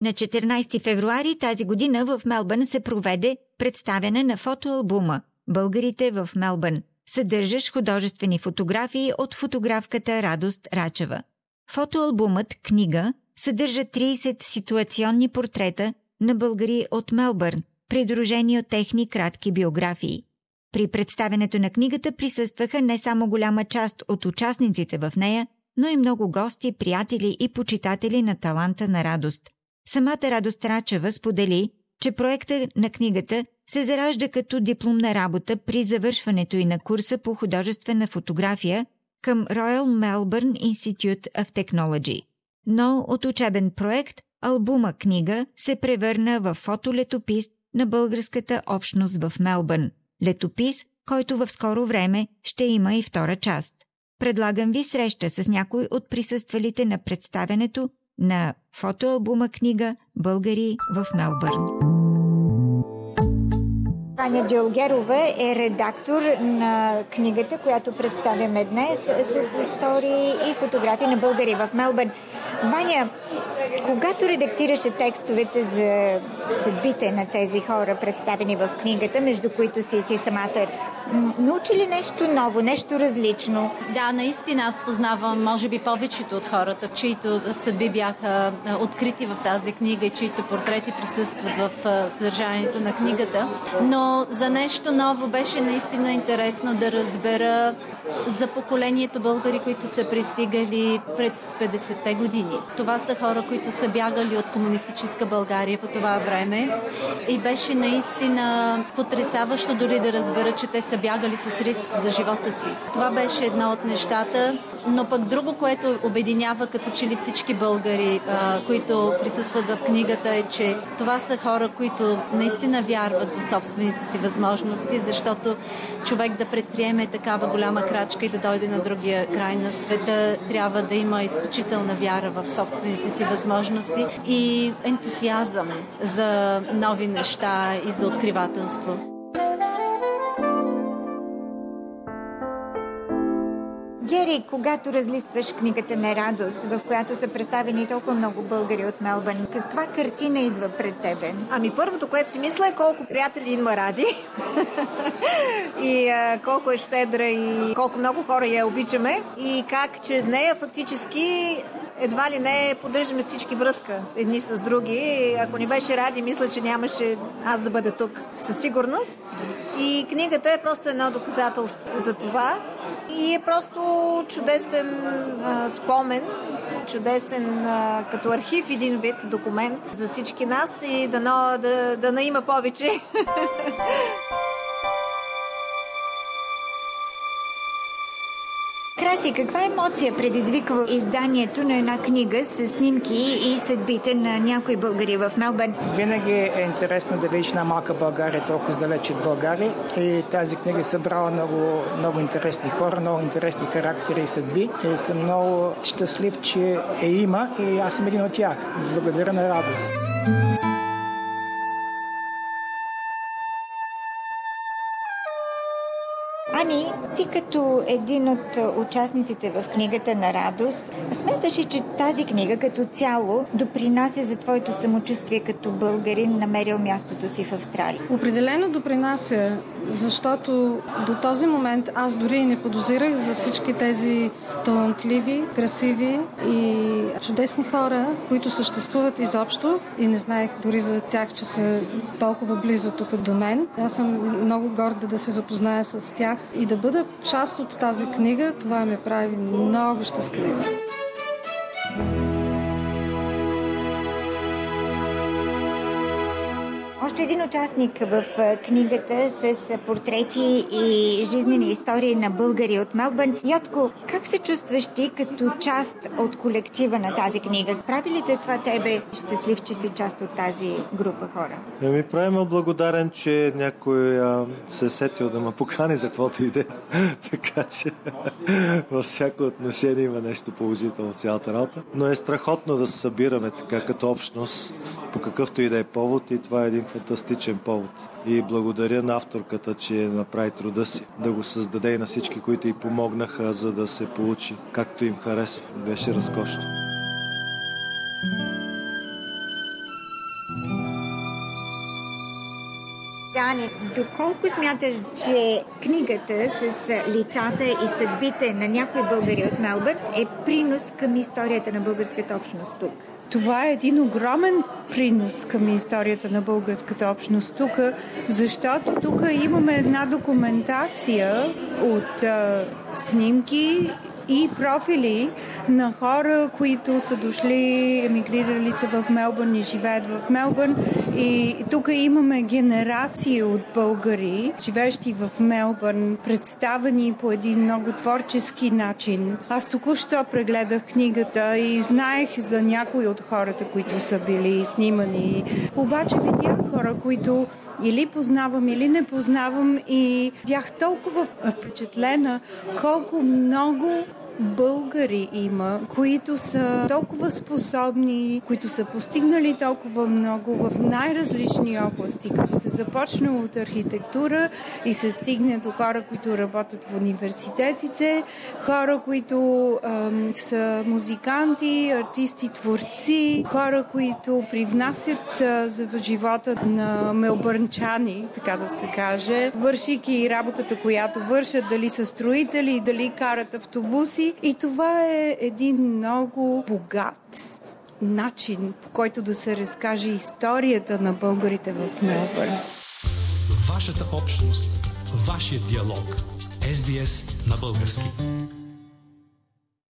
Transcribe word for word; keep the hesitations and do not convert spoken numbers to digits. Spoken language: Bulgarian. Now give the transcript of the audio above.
На четиринадесети февруари тази година в Мелбърн се проведе представяне на фотоалбума «Българите в Мелбърн», съдържащ художествени фотографии от фотографката Радост Рачева. Фотоалбумът «Книга» съдържа тридесет ситуационни портрета на българи от Мелбърн, придружени от техни кратки биографии. При представянето на книгата присъстваха не само голяма част от участниците в нея, но и много гости, приятели и почитатели на таланта на Радост. Самата Радост Рачева сподели, че проектът на книгата се заражда като дипломна работа при завършването и на курса по художествена фотография към Royal Melbourne Institute of Technology. Но от учебен проект албума «Книга» се превърна в фотолетопис на българската общност в Мелбърн. Летопис, който в скоро време ще има и втора част. Предлагам ви среща с някой от присъствалите на представянето на фотоалбума «Книга. Българи в Мелбърн». Аня Дюлгерова е редактор на книгата, която представяме днес с истории и фотографии на българи в Мелбърн. Ваня, когато редактираше текстовете за съдбите на тези хора, представени в книгата, между които си и ти самата, научи ли нещо ново, нещо различно? Да, наистина аз познавам, може би, повечето от хората, чието съдби бяха открити в тази книга и чието портрети присъстват в съдържанието на книгата. Но за нещо ново беше наистина интересно да разбера за поколението българи, които са пристигали през петдесетте години. Това са хора, които са бягали от комунистическа България по това време и беше наистина потресаващо дори да разбера, че те са бягали с риск за живота си. Това беше едно от нещата, но пък друго, което обединява като че ли всички българи, а, които присъстват в книгата, е, че това са хора, които наистина вярват в собствените си възможности, защото човек да предприеме такава голяма крачка и да дойде на другия край на света, трябва да има изключителна вяра в собствените си възможности и ентусиазъм за нови неща и за откривателство. Гери, когато разлистваш книгата на Радост, в която са представени толкова много българи от Мелбърн, каква картина идва пред тебе? Ами първото, което си мисля, е колко приятели има Ради и а, колко е щедра и колко много хора я обичаме и как чрез нея фактически едва ли не поддържаме всички връзка едни с други. Ако не беше Ради, мисля, че нямаше аз да бъда тук със сигурност. И книгата е просто едно доказателство за това. И е просто чудесен а, спомен, чудесен а, като архив, един вид документ за всички нас и дано да, да не има повече. Краси, каква емоция предизвиква изданието на една книга с снимки и съдбите на някои българи в Мелбърн? Винаги е интересно да видиш една малка България толкова далеч от България и тази книга е събрала много, много интересни хора, много интересни характери и съдби и съм много щастлив, че е има и аз съм един от тях. Благодаря на Радост. Ани, ти като един от участниците в книгата на Радост, смяташ ли, че тази книга като цяло допринася за твоето самочувствие като българин, намерил мястото си в Австралия? Определено допринася, защото до този момент аз дори и не подозирах за всички тези талантливи, красиви и чудесни хора, които съществуват изобщо и не знаех дори за тях, че са толкова близо тук до мен. Аз съм много горда да се запозная с тях и да бъда част от тази книга. Това ме прави много щастлива. Още един участник в книгата с портрети и жизнени истории на българи от Мелбърн. Йотко, как се чувстваш ти като част от колектива на тази книга? Прави ли те това тебе щастлив, че си част от тази група хора? Ми прави ме благодарен, че някой а, се е сетил да ме покани за каквото иде. Така че във всяко отношение има нещо положително в цялата работа. Но е страхотно да се събираме така като общност по какъвто и да е повод и това е един фантастичен повод. И благодаря на авторката, че направи труда си да го създаде и на всички, които й помогнаха, за да се получи както им харесва. Беше разкошно. Дани, доколко смяташ, че книгата с лицата и съдбите на някои българи от Мелбърн е принос към историята на българската общност тук? Това е един огромен принос към историята на българската общност тук, защото тук имаме една документация от а, снимки и профили на хора, които са дошли, емигрирали са в Мелбърн и живеят в Мелбърн. И тук имаме генерации от българи, живеещи в Мелбърн, представени по един много творчески начин. Аз току-що прегледах книгата и знаех за някои от хората, които са били снимани. Обаче видях хора, които или познавам, или не познавам, и бях толкова впечатлена колко много българи има, които са толкова способни, които са постигнали толкова много в най-различни области, като се започне от архитектура и се стигне до хора, които работят в университетите, хора, които ам, са музиканти, артисти, творци, хора, които привнасят а, за живота на мелбърнчани, така да се каже, вършики работата, която вършат, дали са строители, дали карат автобуси. И това е един много богат начин, по който да се разкаже историята на българите в Мелбърн. Вашата общност, вашия диалог. Ес Би Ес на български.